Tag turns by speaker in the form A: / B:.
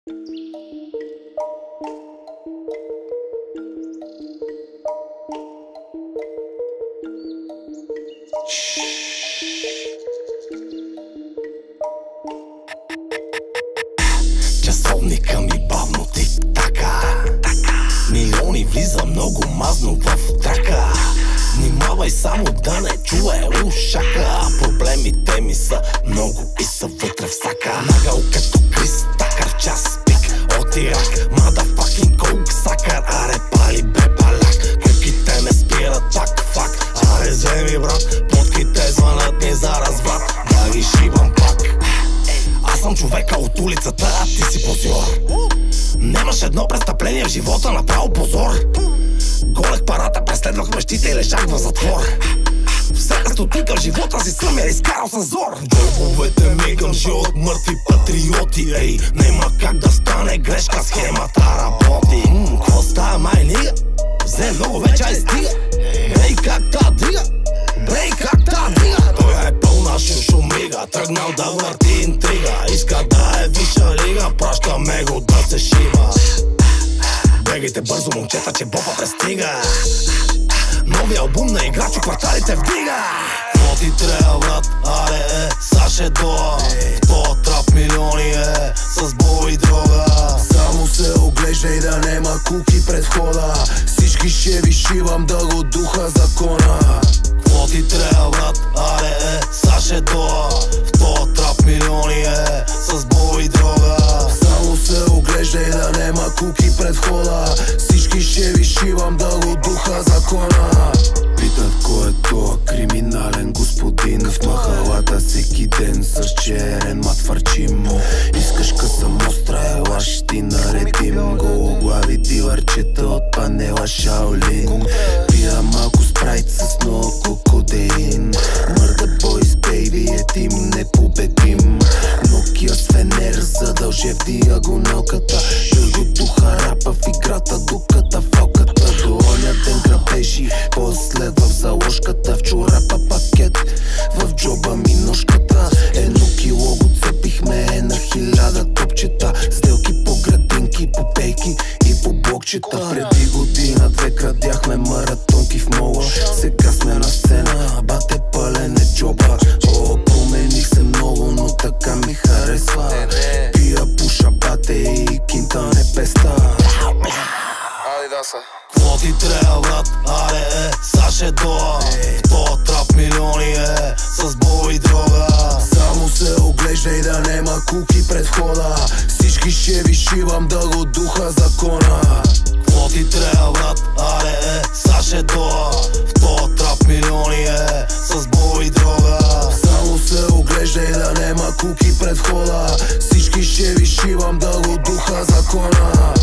A: Часовника ми бавно тик-така, милиони влиза много мазно в трака. Внимавай само да не чуе ушака. Проблемите ми са много и са вътре в сака. Нагъл като Крис Такър, час пик от Ирак. Motherfucking coke сакър, аре пали бе паляк. Куките ме спират пак, фак. Аре вземи брат, плотките звънат ни за разврат. Да ги шибам пак. Аз съм човека от улицата, а ти си позор. Нямаш едно престъпление в живота, направо позор. Голех парата, преследвах мечтите и лежах в затвор. Всяка стотинка в живота си съм я изкарал със зор. Джобовете ми гъмжи от мъртви патриоти. Ей, нема как да стане грешка, схемата работи. Какво става, май нига? Взе много вече, ай стига. Брей как та дига, брей как та дига. Той е пълна шушумига, тръгнал да върти интрига. Иска да е висша лига, пращаме го да се шиба. Бегайте бързо, момчета, че бопа пристига. Новия албум на играч у кварталите вдига. Какво ти трябва, брат? Аре, Саше Доа. В тоя трап милиони е с бой и дрога.
B: Само се оглеждай да нема куки пред входа. Всички ще ви шивам да го духа закона.
A: Какво ти трябва, брат? Аре, Саше Доа. В тоя трап милиони е с бой и дрога.
B: Само се оглеждай да нема куки пред входа. Всички ще ви шивам да го духа закона. Питат кой е тоя криминален господин. В махалата всеки ден с черен мат фърчим. Искаш късам остра, ела ще ти наредим. Гологлави дилърчета от панела Шаолин. Пия малко спрайт с много кодеин. Мърда бойс, бейби, е тим непобедим. Нокия с фенер задълже в диагоналката. Той го духа рапа в играта до катафалката. До оня ден грабежи, после в заложката. В чорапа пакет, в джоба ми ножката. Едно кило го цепихме на 1000 топчета. Сделки по градинки, по пейки и по блокчета. Преди година две крадяхме маратонки в мола. Сега сме на сцена, бате пълен е джоба. О, промених се много, но така ми харесва. Пия, пуша, бате и кинта не песта.
A: Какво ти трябва, брат? Аре, Саше Доа. В тоя трап милиони е с бой и дрога.
B: Само се оглеждай да нема куки пред входа. Всички ще ви шивам да го духа закона.
A: Какво ти трябва, брат? Аре, Саше Доа. В тоя трап милиони е с бой и дрога.
B: Само се оглеждай да нема куки пред входа. Всички ще ви шивам да го духа закона.